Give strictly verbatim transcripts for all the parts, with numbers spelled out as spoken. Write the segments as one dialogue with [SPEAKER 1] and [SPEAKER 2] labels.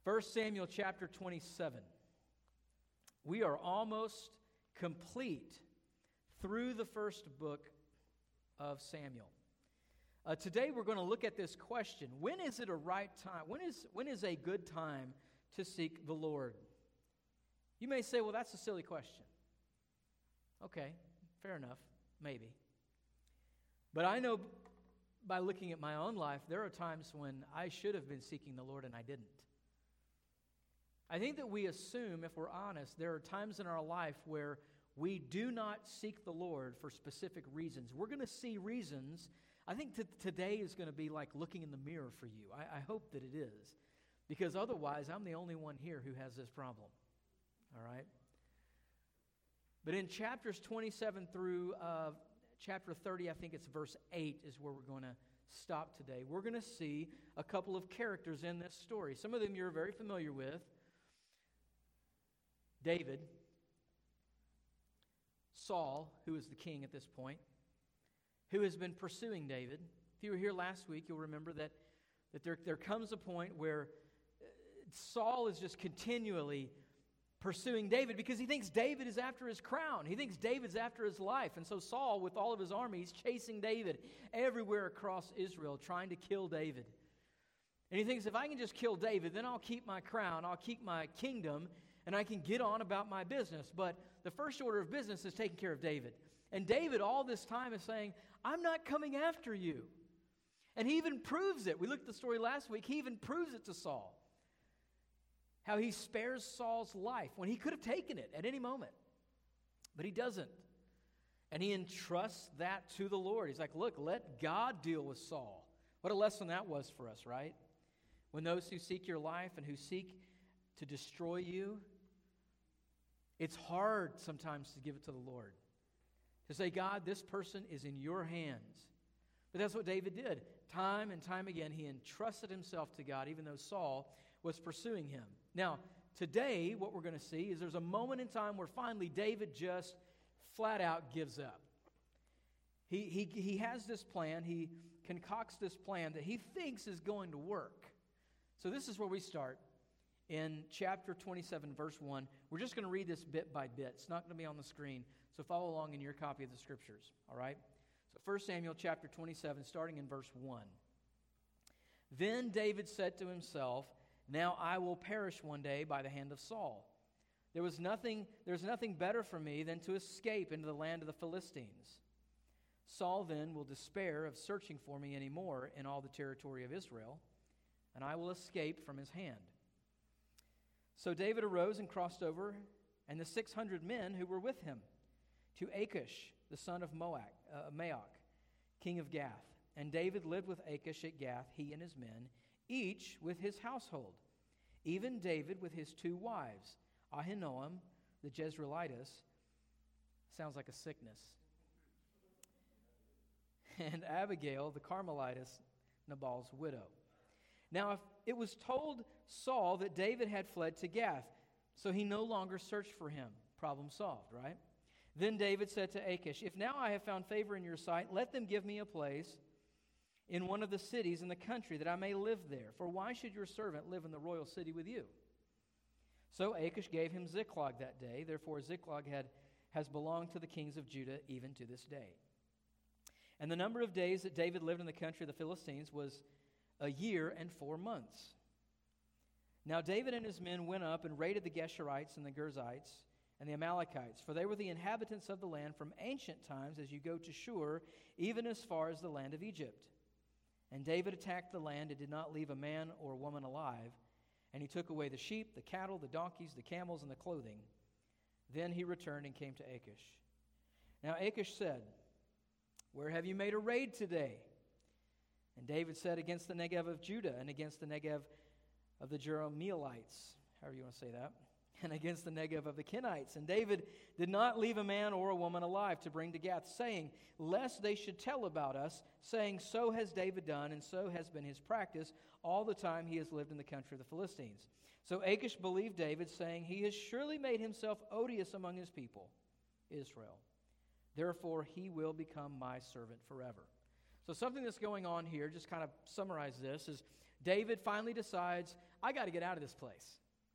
[SPEAKER 1] First Samuel chapter twenty-seven. We are almost complete through the first book of Samuel. Uh, today we're going to look at this question. When is it a right time? When is, when is a good time to seek the Lord? You may say, well, that's a silly question. Okay, fair enough, maybe. But I know by looking at my own life, there are times when I should have been seeking the Lord and I didn't. I think that we assume, if we're honest, there are times in our life where we do not seek the Lord for specific reasons. We're going to see reasons. I think that today is going to be like looking in the mirror for you. I, I hope that it is. Because otherwise, I'm the only one here who has this problem. All right? But in chapters twenty-seven through uh, chapter thirty, I think it's verse eight is where we're going to stop today. We're going to see a couple of characters in this story. Some of them you're very familiar with. David, Saul, who is the king at this point, who has been pursuing David. If you were here last week, you'll remember that, that there, there comes a point where Saul is just continually pursuing David because he thinks David is after his crown. He thinks David's after his life. And so Saul, with all of his armies, chasing David everywhere across Israel, trying to kill David. And he thinks, if I can just kill David, then I'll keep my crown, I'll keep my kingdom, and I can get on about my business. But the first order of business is taking care of David. And David all this time is saying, I'm not coming after you. And he even proves it. We looked at the story last week. He even proves it to Saul. How he spares Saul's life when he could have taken it at any moment. But he doesn't. And he entrusts that to the Lord. He's like, look, let God deal with Saul. What a lesson that was for us, right? When those who seek your life and who seek to destroy you, it's hard sometimes to give it to the Lord. To say, God, this person is in your hands. But that's what David did. Time and time again, he entrusted himself to God, even though Saul was pursuing him. Now, today, what we're going to see is there's a moment in time where finally David just flat out gives up. He, he, he has this plan. He concocts this plan that he thinks is going to work. So this is where we start. In chapter twenty-seven, verse one, we're just going to read this bit by bit. It's not going to be on the screen, so follow along in your copy of the Scriptures, all right? So First Samuel chapter twenty-seven, starting in verse one. Then David said to himself, now I will perish one day by the hand of Saul. There was nothing, there's nothing better for me than to escape into the land of the Philistines. Saul then will despair of searching for me anymore in all the territory of Israel, and I will escape from his hand. So David arose and crossed over, and the six hundred men who were with him, to Achish, the son of Moab, uh, Maoch, king of Gath. And David lived with Achish at Gath, he and his men, each with his household. Even David with his two wives, Ahinoam, the Jezreelitess, sounds like a sickness, and Abigail, the Carmelitess, Nabal's widow. Now, if it was told Saul that David had fled to Gath, so he no longer searched for him. Problem solved, right? Then David said to Achish, if now I have found favor in your sight, let them give me a place in one of the cities in the country that I may live there. For why should your servant live in the royal city with you? So Achish gave him Ziklag that day. Therefore Ziklag had, has belonged to the kings of Judah even to this day. And the number of days that David lived in the country of the Philistines was a year and four months. Now David and his men went up and raided the Geshurites and the Girzites and the Amalekites, for they were the inhabitants of the land from ancient times as you go to Shur, even as far as the land of Egypt. And David attacked the land and did not leave a man or a woman alive, and he took away the sheep, the cattle, the donkeys, the camels, and the clothing. Then he returned and came to Achish. Now Achish said, where have you made a raid today? And David said, against the Negev of Judah and against the Negev of the Jerahmeelites, however you want to say that, and against the Negev of the Kenites. And David did not leave a man or a woman alive to bring to Gath, saying, lest they should tell about us, saying, so has David done, and so has been his practice all the time he has lived in the country of the Philistines. So Achish believed David, saying, he has surely made himself odious among his people, Israel. Therefore he will become my servant forever. So something that's going on here, just kind of summarize this, is David finally decides, I got to get out of this place.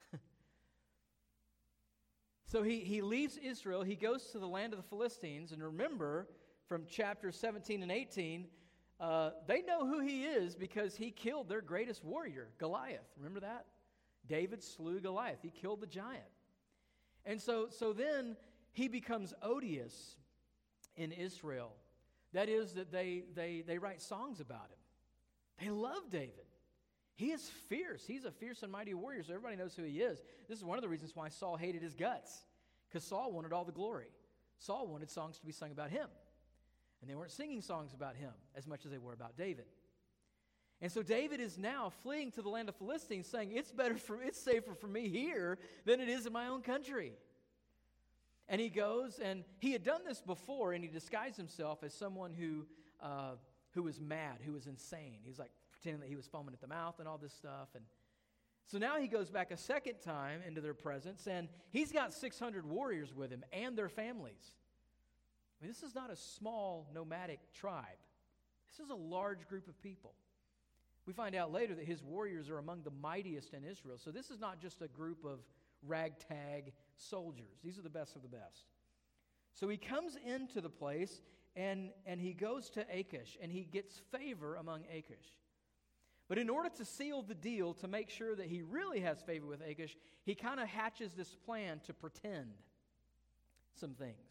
[SPEAKER 1] So he, he leaves Israel. He goes to the land of the Philistines. And remember, from chapters seventeen and eighteen, uh, they know who he is because he killed their greatest warrior, Goliath. Remember that? David slew Goliath. He killed the giant. And so, so then he becomes odious in Israel. That is that they, they, they write songs about him. They love David. He is fierce. He's a fierce and mighty warrior, so everybody knows who he is. This is one of the reasons why Saul hated his guts, because Saul wanted all the glory. Saul wanted songs to be sung about him, and they weren't singing songs about him as much as they were about David. And so David is now fleeing to the land of Philistines, saying, it's better for, it's safer for me here than it is in my own country. And he goes, and he had done this before, and he disguised himself as someone who, uh, who was mad, who was insane. He's like, pretending that he was foaming at the mouth and all this stuff. And so now he goes back a second time into their presence, and he's got six hundred warriors with him and their families. I mean, this is not a small nomadic tribe. This is a large group of people. We find out later that his warriors are among the mightiest in Israel. So this is not just a group of ragtag soldiers. These are the best of the best. So he comes into the place, and, and he goes to Achish, and he gets favor among Achish. But in order to seal the deal, to make sure that he really has favor with Achish, he kind of hatches this plan to pretend some things.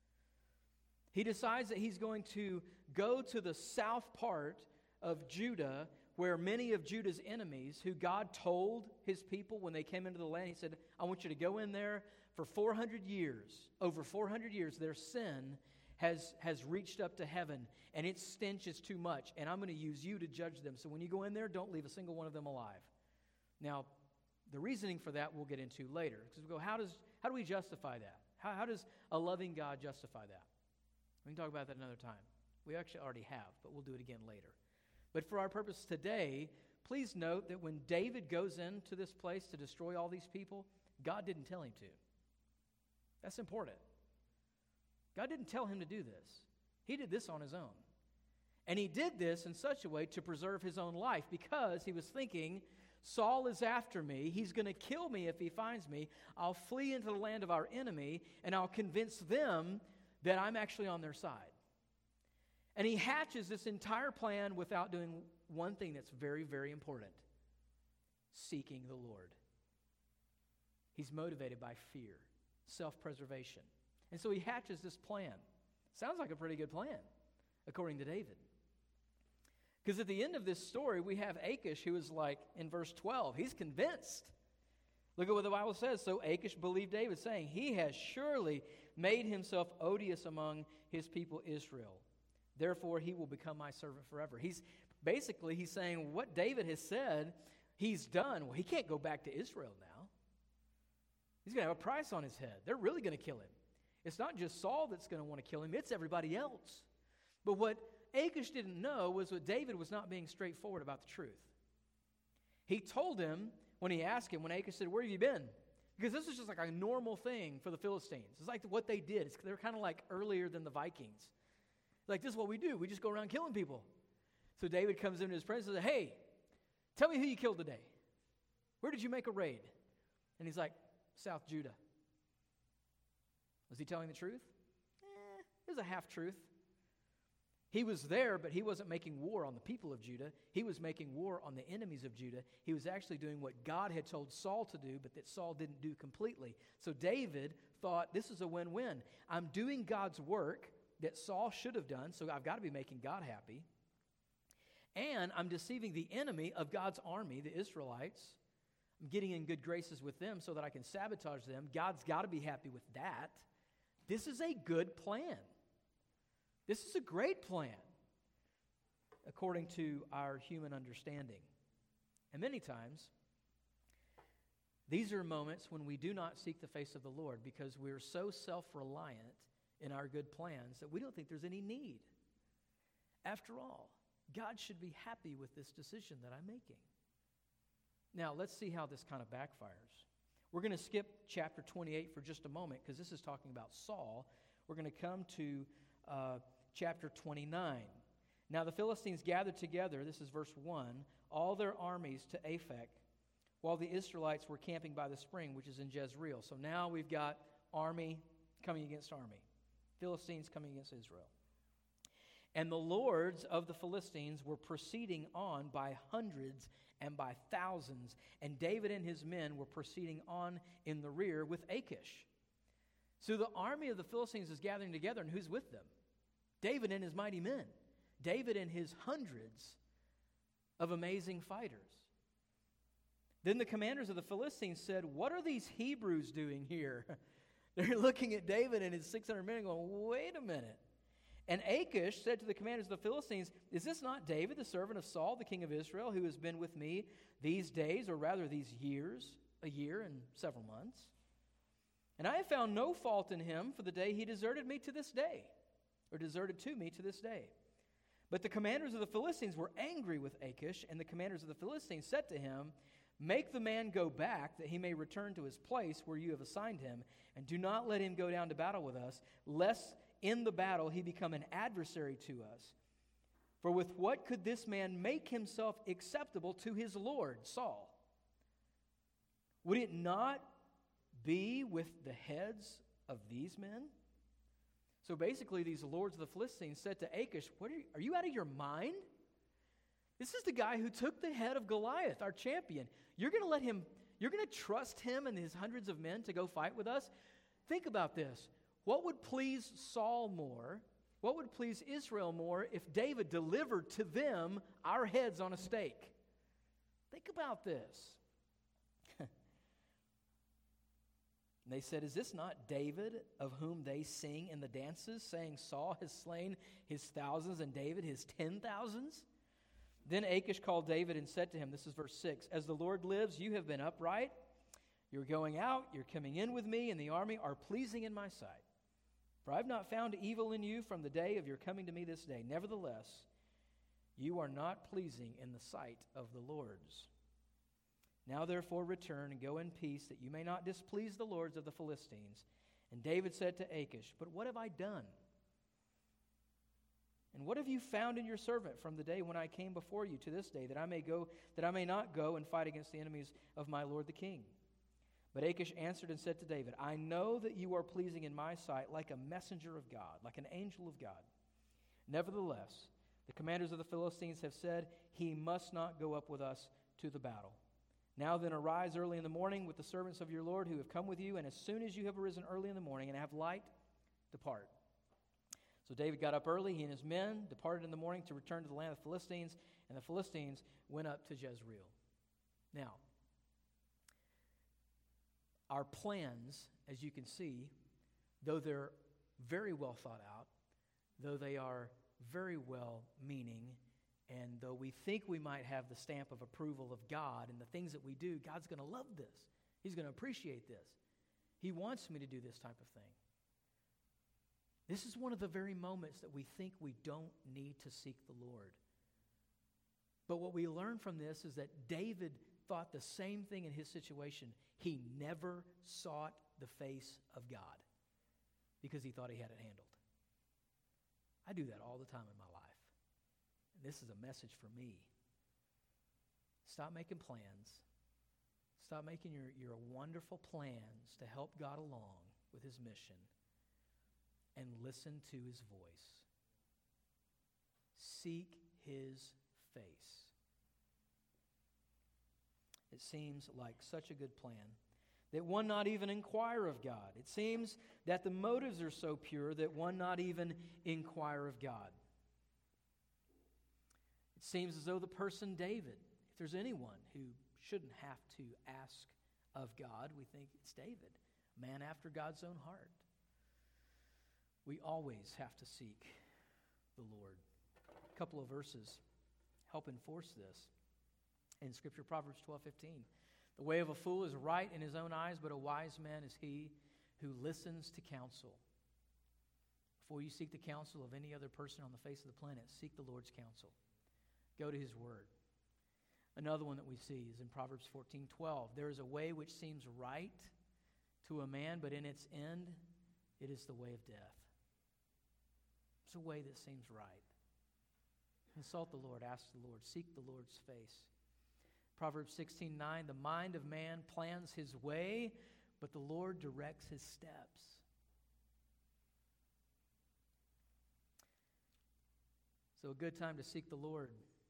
[SPEAKER 1] He decides that he's going to go to the south part of Judah, where many of Judah's enemies, who God told his people when they came into the land, he said, I want you to go in there for four hundred years. Over four hundred years, their sin has, has reached up to heaven, and its stench is too much, and I'm going to use you to judge them. So when you go in there, don't leave a single one of them alive. Now, the reasoning for that we'll get into later. Because we go, how does how do we justify that? How, how does a loving God justify that? We can talk about that another time. We actually already have, but we'll do it again later. But for our purpose today, please note that when David goes into this place to destroy all these people, God didn't tell him to. That's important. God didn't tell him to do this. He did this on his own. And he did this in such a way to preserve his own life, because he was thinking, Saul is after me. He's going to kill me if he finds me. I'll flee into the land of our enemy, and I'll convince them that I'm actually on their side. And he hatches this entire plan without doing one thing that's very, very important: seeking the Lord. He's motivated by fear, self-preservation. And so he hatches this plan. Sounds like a pretty good plan, according to David. Because at the end of this story, we have Achish, who is like, in verse twelve, he's convinced. Look at what the Bible says. So Achish believed David, saying, he has surely made himself odious among his people Israel. Therefore, he will become my servant forever. He's basically, he's saying what David has said, he's done. Well, he can't go back to Israel now. He's going to have a price on his head. They're really going to kill him. It's not just Saul that's going to want to kill him, it's everybody else. But what Achish didn't know was that David was not being straightforward about the truth. He told him, when he asked him, when Achish said, where have you been? Because this is just like a normal thing for the Philistines. It's like what they did. It's, they're kind of like earlier than the Vikings. Like, this is what we do. We just go around killing people. So David comes into his presence and says, hey, tell me who you killed today. Where did you make a raid? And he's like, South Judah. Was he telling the truth? Eh, it was a half-truth. He was there, but he wasn't making war on the people of Judah. He was making war on the enemies of Judah. He was actually doing what God had told Saul to do, but that Saul didn't do completely. So David thought, this is a win-win. I'm doing God's work that Saul should have done, so I've got to be making God happy. And I'm deceiving the enemy of God's army, the Israelites. I'm getting in good graces with them so that I can sabotage them. God's got to be happy with that. This is a good plan. This is a great plan, according to our human understanding. And many times, these are moments when we do not seek the face of the Lord because we're so self-reliant in our good plans that we don't think there's any need. After all, God should be happy with this decision that I'm making. Now, let's see how this kind of backfires. We're going to skip chapter twenty-eight for just a moment because this is talking about Saul. We're going to come to uh, chapter twenty-nine. Now the Philistines gathered together, this is verse one, all their armies to Aphek, while the Israelites were camping by the spring, which is in Jezreel. So now we've got army coming against army. Philistines coming against Israel. And the lords of the Philistines were proceeding on by hundreds and by thousands, and David and his men were proceeding on in the rear with Achish. So the army of the Philistines is gathering together, and who's with them? David and his mighty men. David and his hundreds of amazing fighters. Then the commanders of the Philistines said, "What are these Hebrews doing here?" They're looking at David and his six hundred men and going, "Wait a minute." And Achish said to the commanders of the Philistines, "Is this not David, the servant of Saul, the king of Israel, who has been with me these days, or rather these years, a year and several months? And I have found no fault in him for the day he deserted me to this day, or deserted to me to this day." But the commanders of the Philistines were angry with Achish, and the commanders of the Philistines said to him, "Make the man go back, that he may return to his place where you have assigned him, and do not let him go down to battle with us, lest in the battle he become an adversary to us. For with what could this man make himself acceptable to his lord, Saul? Would it not be with the heads of these men?" So basically, these lords of the Philistines said to Achish, "What are you, are you out of your mind? This is the guy who took the head of Goliath, our champion. You're going to let him, you're going to trust him and his hundreds of men to go fight with us? Think about this. What would please Saul more? What would please Israel more if David delivered to them our heads on a stake?" Think about this. And they said, "Is this not David, of whom they sing in the dances, saying, Saul has slain his thousands and David his ten thousands? Then Achish called David and said to him," this is verse six, "As the Lord lives, you have been upright. You're going out, you're coming in with me, and the army are pleasing in my sight. For I have not found evil in you from the day of your coming to me this day. Nevertheless, you are not pleasing in the sight of the lords. Now therefore return and go in peace, that you may not displease the lords of the Philistines." And David said to Achish, "But what have I done? And what have you found in your servant from the day when I came before you to this day, that I may go, that I may not go and fight against the enemies of my lord the king?" But Achish answered and said to David, "I know that you are pleasing in my sight like a messenger of God, like an angel of God. Nevertheless, the commanders of the Philistines have said, he must not go up with us to the battle. Now then, arise early in the morning with the servants of your Lord who have come with you, and as soon as you have arisen early in the morning and have light, depart." So David got up early, he and his men departed in the morning to return to the land of the Philistines, and the Philistines went up to Jezreel. Now, our plans, as you can see, though they're very well thought out, though they are very well meaning, and though we think we might have the stamp of approval of God and the things that we do, God's going to love this. He's going to appreciate this. He wants me to do this type of thing. This is one of the very moments that we think we don't need to seek the Lord. But what we learn from this is that David thought the same thing in his situation. He never sought the face of God because he thought he had it handled. I do that all the time in my life. And this is a message for me. Stop making plans. Stop making your, your wonderful plans to help God along with his mission, and listen to his voice. Seek his face. It seems like such a good plan that one not even inquire of God. It seems that the motives are so pure that one not even inquire of God. It seems as though the person David, if there's anyone who shouldn't have to ask of God, we think it's David, a man after God's own heart. We always have to seek the Lord. A couple of verses help enforce this. In Scripture, Proverbs twelve fifteen. "The way of a fool is right in his own eyes, but a wise man is he who listens to counsel." Before you seek the counsel of any other person on the face of the planet, seek the Lord's counsel. Go to his word. Another one that we see is in Proverbs fourteen twelve. "There is a way which seems right to a man, but in its end it is the way of death." It's a way that seems right. Consult the Lord, ask the Lord, seek the Lord's face. Proverbs sixteen nine, the mind of man plans his way, but the Lord directs his steps. So a good time to seek the Lord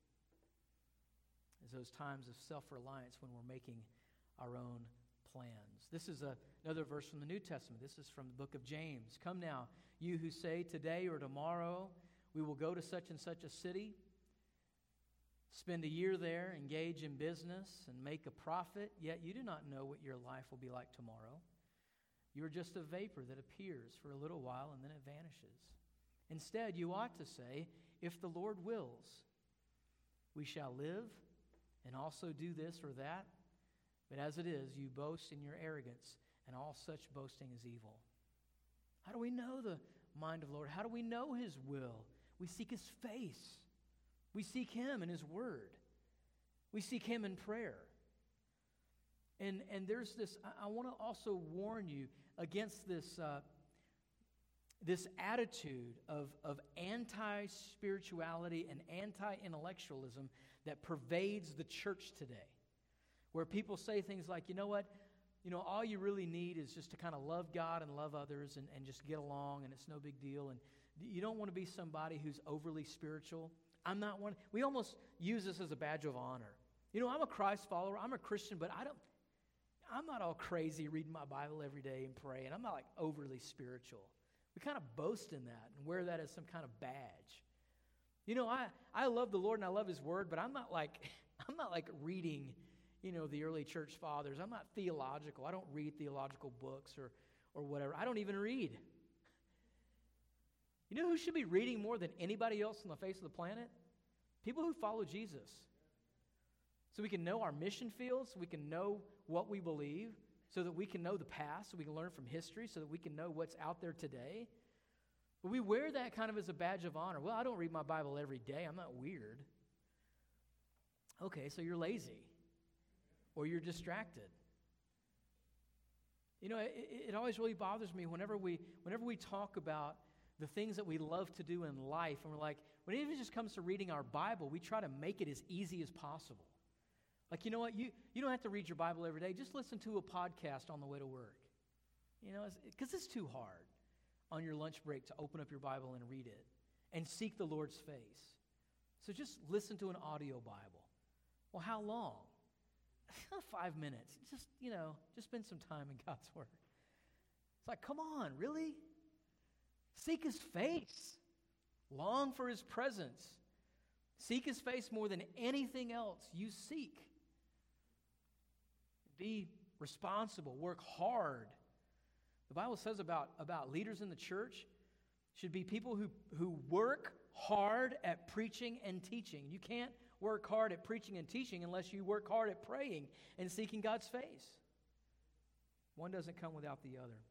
[SPEAKER 1] is those times of self-reliance when we're making our own plans. This is a, another verse from the New Testament. This is from the book of James. Come now, you who say today or tomorrow we will go to such and such a city, spend a year there, engage in business, and make a profit, yet you do not know what your life will be like tomorrow. You are just a vapor that appears for a little while and then it vanishes. Instead, you ought to say, if the Lord wills, we shall live and also do this or that. But as it is, you boast in your arrogance, and all such boasting is evil. How do we know the mind of the Lord? How do we know His will? We seek His face. We seek Him in His Word. We seek Him in prayer. And, and there's this, I, I want to also warn you against this, uh, this attitude of, of anti-spirituality and anti-intellectualism that pervades the church today, where people say things like, you know what, you know, all you really need is just to kind of love God and love others and, and just get along, and it's no big deal, and you don't want to be somebody who's overly spiritual. I'm not one. We almost use this as a badge of honor. You know, I'm a Christ follower, I'm a Christian, but I don't, I'm not all crazy reading my Bible every day and praying. I'm not like overly spiritual. We kind of boast in that and wear that as some kind of badge. You know, I, I love the Lord and I love His Word, but I'm not like I'm not like reading, you know, the early church fathers. I'm not theological. I don't read theological books or or whatever. I don't even read. You know who should be reading more than anybody else on the face of the planet? People who follow Jesus. So we can know our mission fields, so we can know what we believe, so that we can know the past, so we can learn from history, so that we can know what's out there today. But we wear that kind of as a badge of honor. Well, I don't read my Bible every day. I'm not weird. Okay, so you're lazy. Or you're distracted. You know, it, it always really bothers me whenever we whenever we talk about the things that we love to do in life, and we're like, when it even just comes to reading our Bible, we try to make it as easy as possible. Like, you know what, you, you don't have to read your Bible every day. Just listen to a podcast on the way to work. You know, because it's, it's too hard on your lunch break to open up your Bible and read it and seek the Lord's face. So just listen to an audio Bible. Well, how long? Five minutes. Just, you know, just spend some time in God's Word. It's like, come on, really? Seek His face. Long for His presence. Seek His face more than anything else you seek. Be responsible. Work hard. The Bible says about, about leaders in the church should be people who, who work hard at preaching and teaching. You can't work hard at preaching and teaching unless you work hard at praying and seeking God's face. One doesn't come without the other.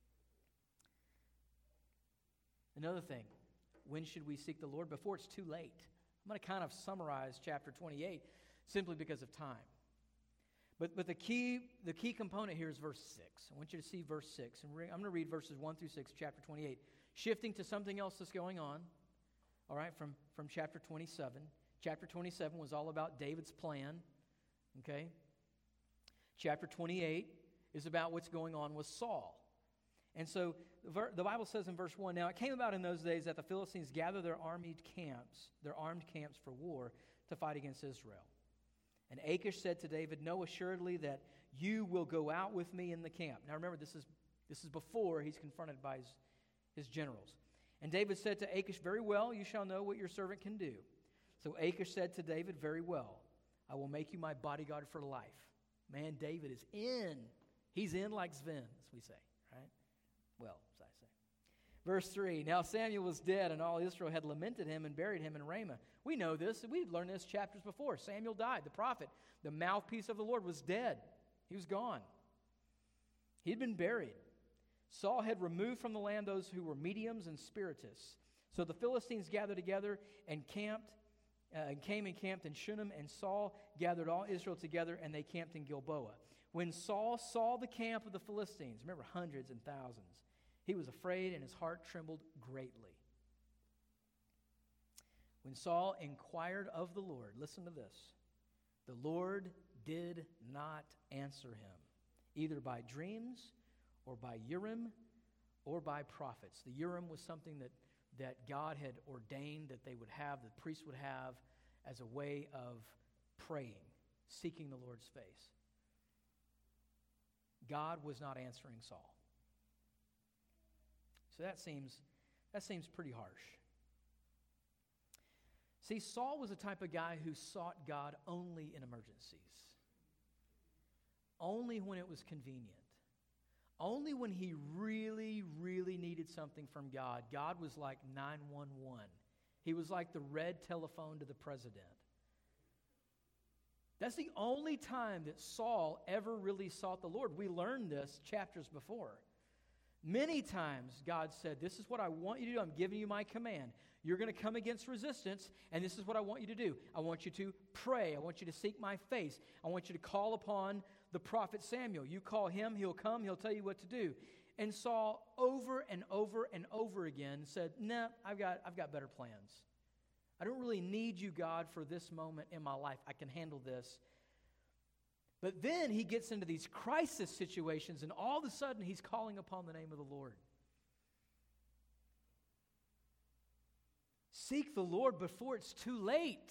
[SPEAKER 1] Another thing, when should we seek the Lord? Before it's too late. I'm going to kind of summarize chapter twenty-eight simply because of time. But but the key the key component here is verse six. I want you to see verse six. And I'm going to read verses one through six, chapter twenty-eight. Shifting to something else that's going on, all right, from, from chapter twenty-seven. Chapter twenty-seven was all about David's plan, okay? Chapter twenty-eight is about what's going on with Saul. And so the Bible says in verse one, now it came about in those days that the Philistines gathered their armed camps, their armed camps for war to fight against Israel. And Achish said to David, know assuredly that you will go out with me in the camp. Now remember, this is this is before he's confronted by his, his generals. And David said to Achish, very well, you shall know what your servant can do. So Achish said to David, very well, I will make you my bodyguard for life. Man, David is in. He's in like Sven, as we say, right? Well, as I say. Verse three, now Samuel was dead, and all Israel had lamented him and buried him in Ramah. We know this. We've learned this chapters before. Samuel died, the prophet. The mouthpiece of the Lord was dead. He was gone. He had been buried. Saul had removed from the land those who were mediums and spiritists. So the Philistines gathered together and camped, uh, and came and camped in Shunem, and Saul gathered all Israel together, and they camped in Gilboa. When Saul saw the camp of the Philistines, remember hundreds and thousands, he was afraid and his heart trembled greatly. When Saul inquired of the Lord, listen to this, the Lord did not answer him, either by dreams or by Urim or by prophets. The Urim was something that, that God had ordained that they would have, the priests would have, as a way of praying, seeking the Lord's face. God was not answering Saul. So that seems, that seems pretty harsh. See, Saul was the type of guy who sought God only in emergencies. Only when it was convenient. Only when he really, really needed something from God. God was like nine one one. He was like the red telephone to the president. That's the only time that Saul ever really sought the Lord. We learned this chapters before. Many times God said, this is what I want you to do. I'm giving you my command. You're going to come against resistance, and this is what I want you to do. I want you to pray. I want you to seek my face. I want you to call upon the prophet Samuel. You call him, he'll come, he'll tell you what to do. And Saul over and over and over again said, nah, I've got, I've got better plans. I don't really need you, God, for this moment in my life. I can handle this. But then he gets into these crisis situations, and all of a sudden he's calling upon the name of the Lord. Seek the Lord before it's too late.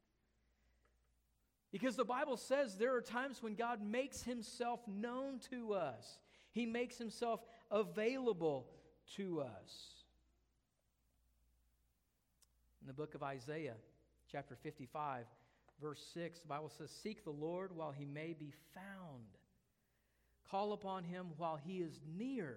[SPEAKER 1] Because the Bible says there are times when God makes himself known to us. He makes himself available to us. In the book of Isaiah, chapter fifty-five, verse six, the Bible says, seek the Lord while he may be found. Call upon him while he is near.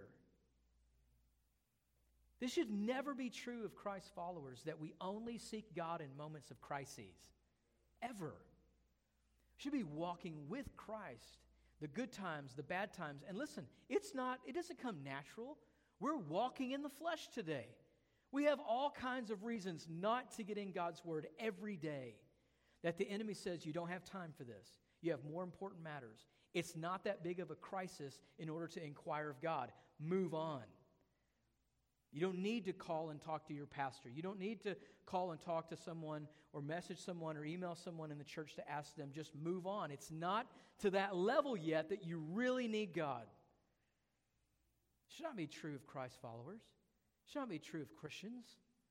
[SPEAKER 1] This should never be true of Christ's followers, that we only seek God in moments of crises. Ever. We should be walking with Christ, the good times, the bad times. And listen, it's not, it doesn't come natural. We're walking in the flesh today. We have all kinds of reasons not to get in God's word every day. That the enemy says, you don't have time for this. You have more important matters. It's not that big of a crisis in order to inquire of God. Move on. You don't need to call and talk to your pastor. You don't need to call and talk to someone or message someone or email someone in the church to ask them. Just move on. It's not to that level yet that you really need God. It should not be true of Christ followers. It should not be true of Christians.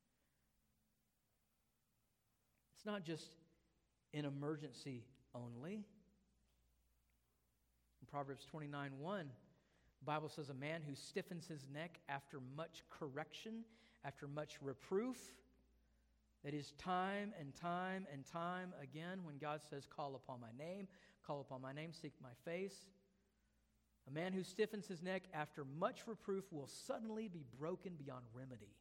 [SPEAKER 1] It's not just in emergency only. In Proverbs twenty-nine one, the Bible says, a man who stiffens his neck after much correction, after much reproof, that is time and time and time again when God says, call upon my name, call upon my name, seek my face. A man who stiffens his neck after much reproof will suddenly be broken beyond remedy.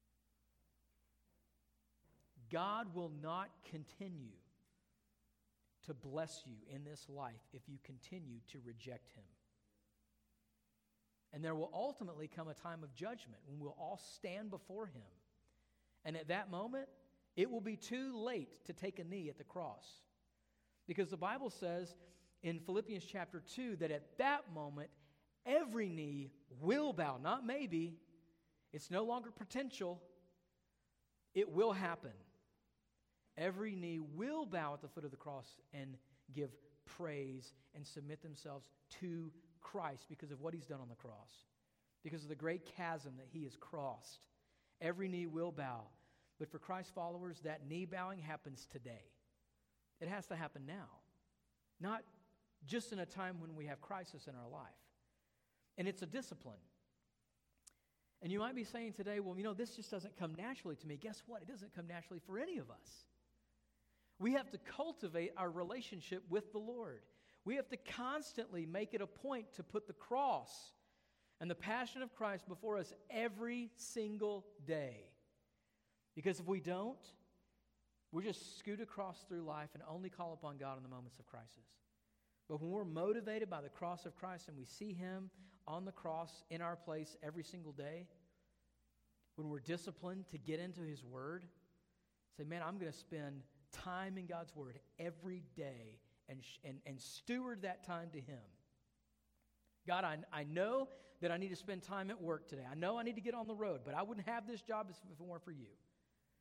[SPEAKER 1] God will not continue to bless you in this life if you continue to reject him. And there will ultimately come a time of judgment when we'll all stand before him. And at that moment, it will be too late to take a knee at the cross. Because the Bible says in Philippians chapter two that at that moment, every knee will bow. Not maybe. It's no longer potential. It will happen. Every knee will bow at the foot of the cross and give praise and submit themselves to Christ because of what he's done on the cross. Because of the great chasm that he has crossed. Every knee will bow. But for Christ followers, that knee bowing happens today. It has to happen now. Not just in a time when we have crisis in our life. And it's a discipline. And you might be saying today, well, you know, this just doesn't come naturally to me. Guess what? It doesn't come naturally for any of us. We have to cultivate our relationship with the Lord. We have to constantly make it a point to put the cross and the passion of Christ before us every single day. Because if we don't, we're just scoot across through life and only call upon God in the moments of crisis. But when we're motivated by the cross of Christ and we see him on the cross in our place every single day, when we're disciplined to get into his word, say, man, I'm going to spend time in God's word every day and, and, and steward that time to him. God, I, I know that I need to spend time at work today. I know I need to get on the road, but I wouldn't have this job if it weren't for you.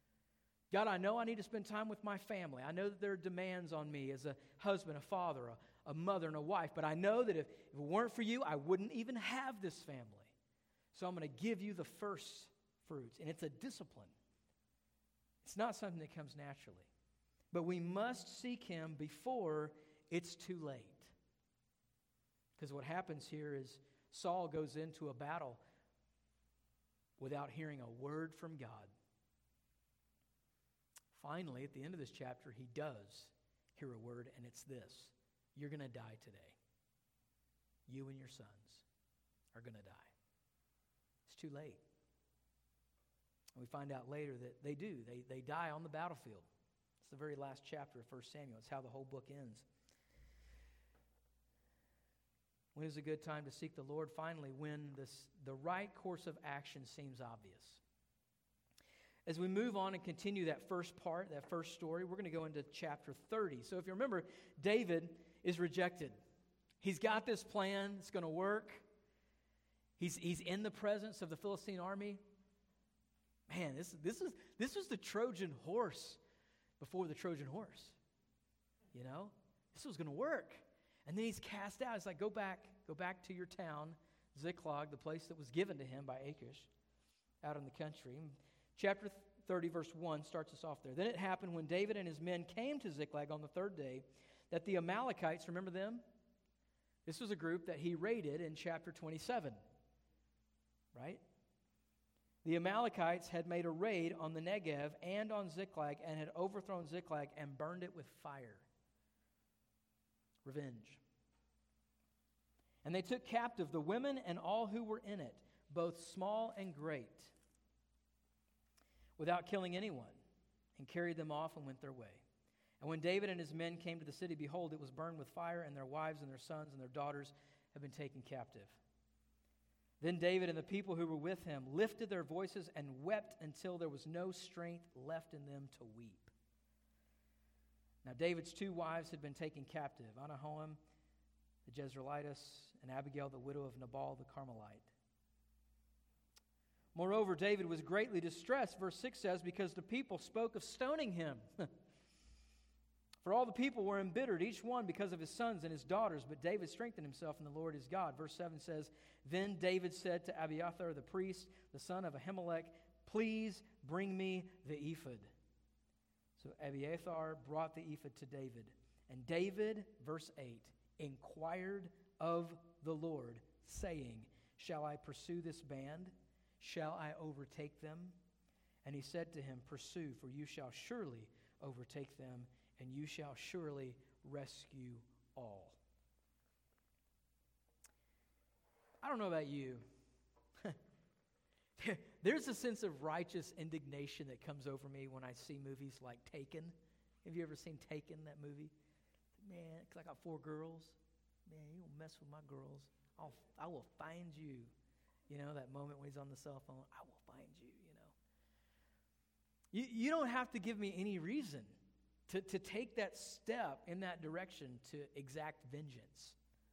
[SPEAKER 1] God, I know I need to spend time with my family. I know that there are demands on me as a husband, a father, a mother and a wife, but I know that if, if it weren't for you, I wouldn't even have this family. So I'm going to give you the first fruits, and it's a discipline. It's not something that comes naturally. But we must seek him before it's too late. Because what happens here is Saul goes into a battle without hearing a word from God. Finally, at the end of this chapter, he does hear a word, and it's this. You're going to die today. You and your sons are going to die. It's too late. And we find out later that they do. They, they die on the battlefield. It's the very last chapter of First Samuel. It's how the whole book ends. When is a good time to seek the Lord? Finally, when this, the right course of action seems obvious. As we move on and continue that first part, that first story, we're going to go into chapter thirty. So if you remember, David is rejected. He's got this plan. It's going to work. He's, he's in the presence of the Philistine army. Man, this, this, is, this was the Trojan horse before the Trojan horse. You know? This was going to work. And then he's cast out. It's like, go back, go back to your town, Ziklag, the place that was given to him by Achish, out in the country. Chapter thirty, verse one starts us off there. Then it happened when David and his men came to Ziklag on the third day that the Amalekites, remember them? This was a group that he raided in chapter twenty-seven, right? The Amalekites had made a raid on the Negev and on Ziklag and had overthrown Ziklag and burned it with fire. Revenge. And they took captive the women and all who were in it, both small and great, without killing anyone, and carried them off and went their way. And when David and his men came to the city, behold, it was burned with fire, and their wives and their sons and their daughters had been taken captive. Then David and the people who were with him lifted their voices and wept until there was no strength left in them to weep. Now David's two wives had been taken captive, Ahinoam the Jezreelitess and Abigail the widow of Nabal the Carmelite. Moreover, David was greatly distressed, verse six says, because the people spoke of stoning him. For all the people were embittered, each one because of his sons and his daughters, but David strengthened himself in the Lord his God. Verse seven says, Then David said to Abiathar the priest, the son of Ahimelech, Please bring me the ephod. So Abiathar brought the ephod to David. And David, verse eight, inquired of the Lord, saying, Shall I pursue this band? Shall I overtake them? And he said to him, Pursue, for you shall surely overtake them, and you shall surely rescue all. I don't know about you. There's a sense of righteous indignation that comes over me when I see movies like Taken. Have you ever seen Taken, that movie? Man, because I got four girls. Man, you don't mess with my girls. I'll, I will find you. You know, that moment when he's on the cell phone, I will find you, you know. You, you don't have to give me any reason to, to take that step in that direction to exact vengeance.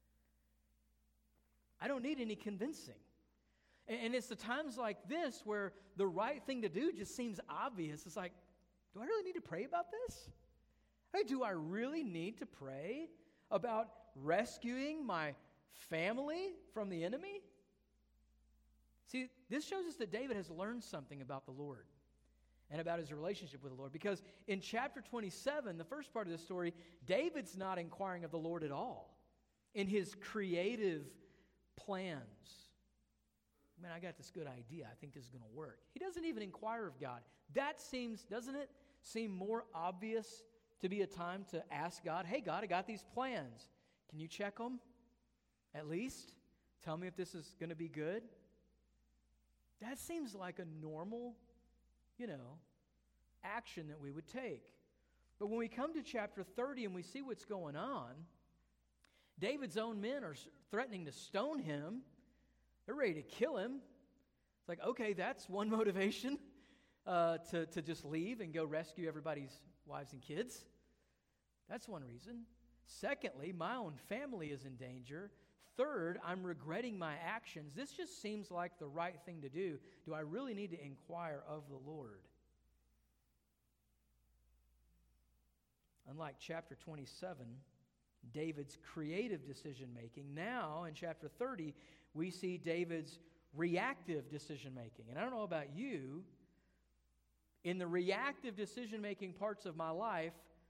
[SPEAKER 1] I don't need any convincing. And, and it's the times like this where the right thing to do just seems obvious. It's like, do I really need to pray about this? Hey, do I really need to pray about rescuing my family from the enemy? See, this shows us that David has learned something about the Lord and about his relationship with the Lord. Because in chapter twenty-seven, the first part of the story, David's not inquiring of the Lord at all in his creative plans. Man, I got this good idea. I think this is going to work. He doesn't even inquire of God. That seems, doesn't it seem more obvious to be a time to ask God, hey, God, I got these plans. Can you check them? At least tell me if this is going to be good. That seems like a normal, you know, action that we would take. But when we come to chapter thirty and we see what's going on, David's own men are threatening to stone him. They're ready to kill him. It's like, okay, that's one motivation uh, to, to just leave and go rescue everybody's wives and kids. That's one reason. Secondly, my own family is in danger. Third, I'm regretting my actions. This just seems like the right thing to do. Do I really need to inquire of the Lord? Unlike chapter twenty-seven, David's creative decision-making. Now, in chapter thirty, we see David's reactive decision-making. And I don't know about you, in the reactive decision-making parts of my life,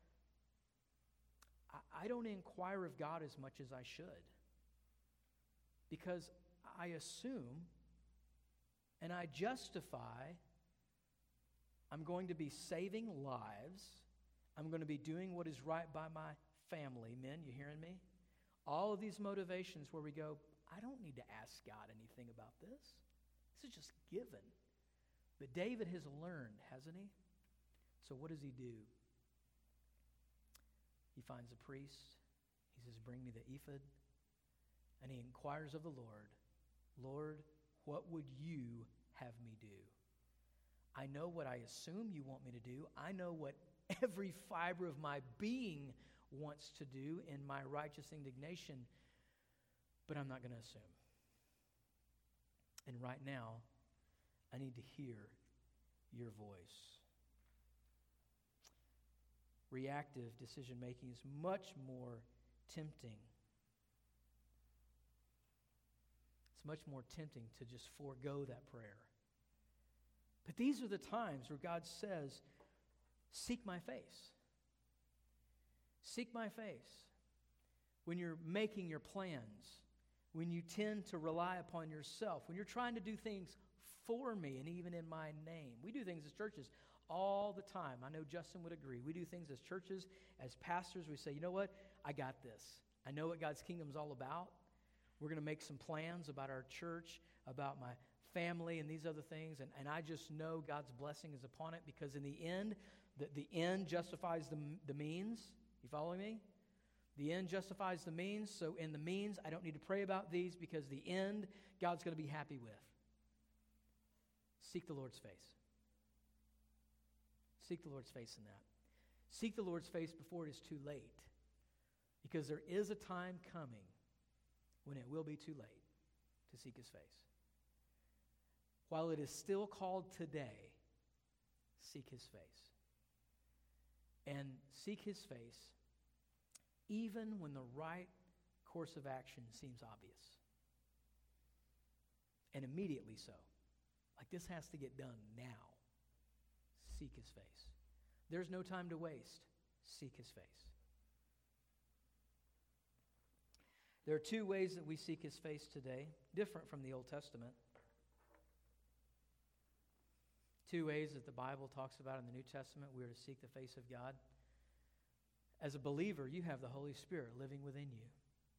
[SPEAKER 1] I, I don't inquire of God as much as I should. Because I assume and I justify I'm going to be saving lives. I'm going to be doing what is right by my family. Men, you hearing me? All of these motivations where we go, I don't need to ask God anything about this. This is just given. But David has learned, hasn't he? So what does he do? He finds a priest. He says, bring me the ephod. And he inquires of the Lord, Lord, what would you have me do? I know what I assume you want me to do. I know what every fiber of my being wants to do in my righteous indignation, but I'm not going to assume. And right now, I need to hear your voice. Reactive decision-making is much more tempting. It's much more tempting to just forego that prayer. But these are the times where God says, seek my face. Seek my face. When you're making your plans, when you tend to rely upon yourself, when you're trying to do things for me and even in my name. We do things as churches all the time. I know Justin would agree. We do things as churches, as pastors. We say, you know what? I got this. I know what God's kingdom is all about. We're going to make some plans about our church, about my family and these other things. And, and I just know God's blessing is upon it because in the end, the, the end justifies the, the means. You following me? The end justifies the means. So in the means, I don't need to pray about these because the end, God's going to be happy with. Seek the Lord's face. Seek the Lord's face in that. Seek the Lord's face before it is too late. Because there is a time coming when it will be too late to seek his face. While it is still called today, seek his face. And seek his face even when the right course of action seems obvious. And immediately so. Like this has to get done now. Seek his face. There's no time to waste. Seek his face. There are two ways that we seek his face today, different from the Old Testament. Two ways that the Bible talks about in the New Testament we are to seek the face of God. As a believer, you have the Holy Spirit living within you.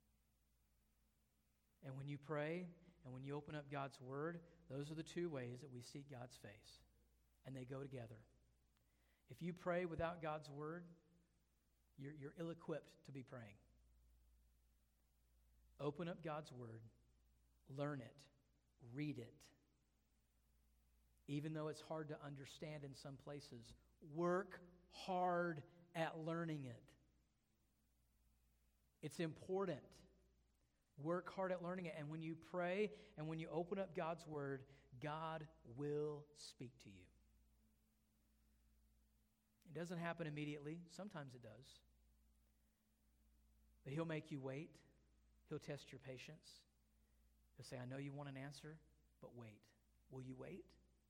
[SPEAKER 1] And when you pray and when you open up God's Word, those are the two ways that we seek God's face. And they go together. If you pray without God's Word, you're, you're ill-equipped to be praying. Open up God's Word. Learn it. Read it. Even though it's hard to understand in some places, work hard at learning it. It's important. Work hard at learning it. And when you pray and when you open up God's Word, God will speak to you. It doesn't happen immediately. Sometimes it does. But he'll make you wait. He'll test your patience. He'll say, I know you want an answer, but wait. Will you wait?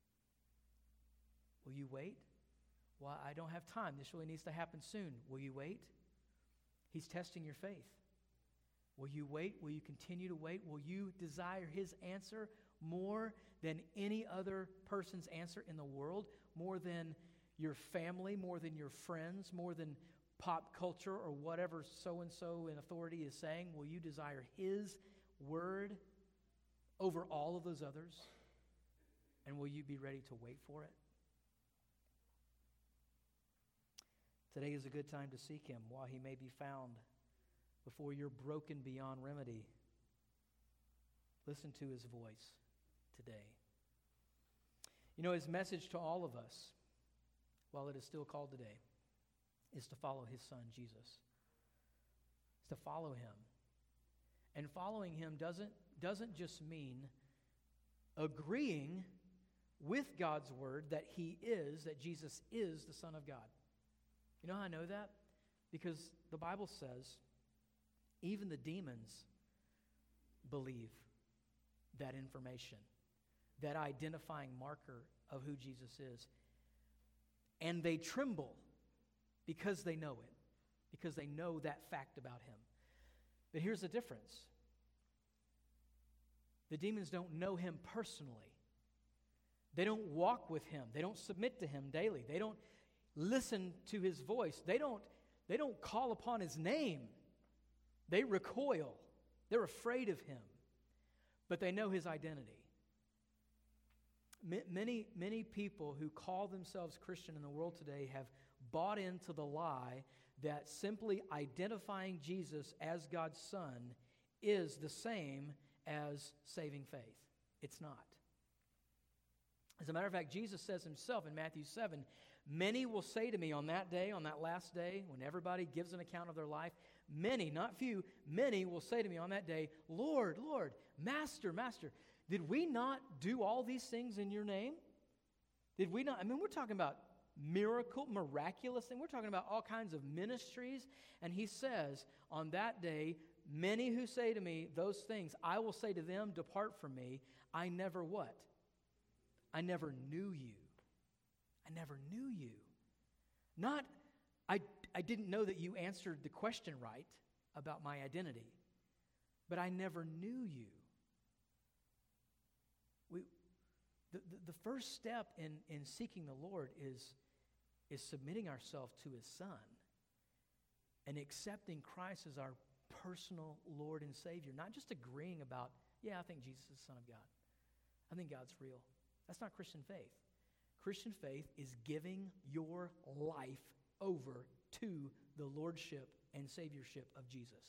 [SPEAKER 1] Will you wait? Well, I don't have time. This really needs to happen soon. Will you wait? He's testing your faith. Will you wait? Will you continue to wait? Will you desire his answer more than any other person's answer in the world? More than your family, more than your friends, more than pop culture or whatever so-and-so in authority is saying? Will you desire his word over all of those others? And will you be ready to wait for it? Today is a good time to seek him while he may be found before you're broken beyond remedy. Listen to his voice today. You know, his message to all of us, while it is still called today, is to follow his son, Jesus. It's to follow him. And following him doesn't, doesn't just mean agreeing with God's word that he is, that Jesus is the Son of God. You know how I know that? Because the Bible says Even the demons believe that information, that identifying marker of who Jesus is. And they tremble because they know it, because they know that fact about him. But here's the difference. The demons don't know him personally. They don't walk with him. They don't submit to him daily. They don't listen to his voice. They don't, they don't call upon his name. They recoil. They're afraid of him. But they know his identity. Many, many people who call themselves Christian in the world today have bought into the lie that simply identifying Jesus as God's Son is the same as saving faith. It's not. As a matter of fact, Jesus says himself in Matthew seven, many will say to me on that day, on that last day, when everybody gives an account of their life, many, not few, many will say to me on that day, Lord, Lord, Master, Master, did we not do all these things in your name? Did we not? I mean, we're talking about miracle, miraculous thing. We're talking about all kinds of ministries. And he says, on that day, many who say to me those things, I will say to them, depart from me. I never what? I never knew you. I never knew you. Not, I, I didn't know that you answered the question right about my identity, but I never knew you. We, the, the, the first step in, in seeking the Lord is, is submitting ourselves to his Son and accepting Christ as our personal Lord and Savior, not just agreeing about, yeah, I think Jesus is the Son of God. I think God's real. That's not Christian faith. Christian faith is giving your life over to the lordship and saviorship of Jesus.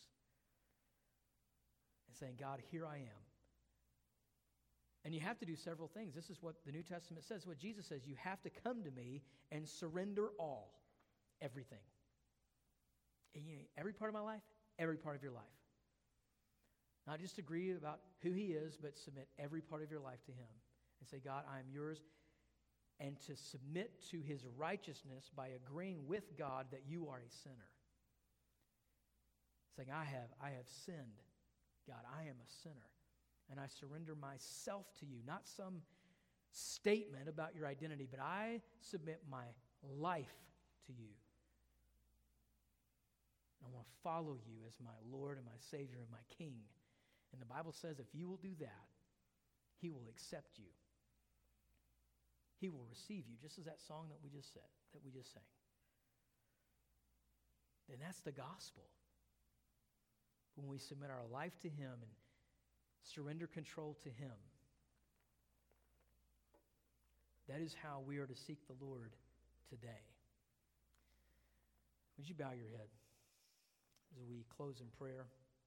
[SPEAKER 1] And saying, God, here I am. And you have to do several things. This is what the New Testament says, what Jesus says. You have to come to me and surrender all, everything. And you know, every part of my life, every part of your life. Not just agree about who he is, but submit every part of your life to him. And say, God, I am yours. And to submit to his righteousness by agreeing with God that you are a sinner. Saying, I have, I have sinned. God, I am a sinner. And I surrender myself to you. Not some statement about your identity, but I submit my life to you. And I want to follow you as my Lord and my Savior and my King. And the Bible says if you will do that, he will accept you. He will receive you, just as that song that we just said, that we just sang. And that's the gospel. When we submit our life to him and surrender control to him, that is how we are to seek the Lord today. Would you bow your head as we close in prayer?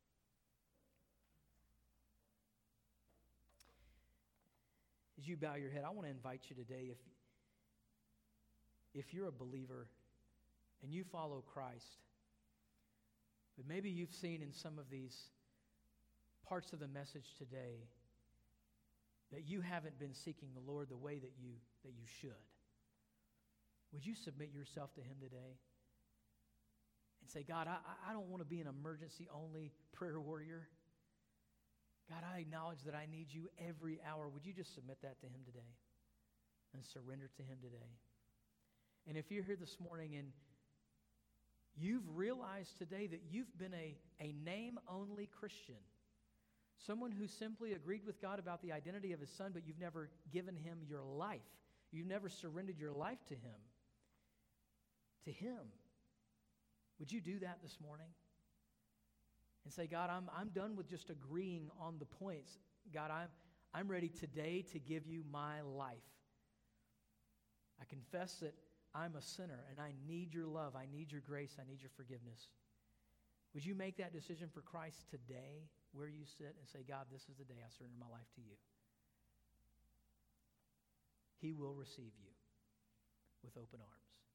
[SPEAKER 1] As you bow your head, I want to invite you today, if, if you're a believer and you follow Christ, but maybe you've seen in some of these parts of the message today that you haven't been seeking the Lord the way that you, that you should. Would you submit yourself to him today and say, God, I, I don't want to be an emergency-only prayer warrior. God, I acknowledge that I need you every hour. Would you just submit that to him today and surrender to him today? And if you're here this morning and you've realized today that you've been a, a name-only Christian, someone who simply agreed with God about the identity of his Son, but you've never given him your life. You've never surrendered your life to him. To him. Would you do that this morning? And say, God, I'm, I'm done with just agreeing on the points. God, I'm, I'm ready today to give you my life. I confess that I'm a sinner and I need your love. I need your grace. I need your forgiveness. Would you make that decision for Christ today where you sit and say, God, this is the day I surrender my life to you? He will receive you with open arms.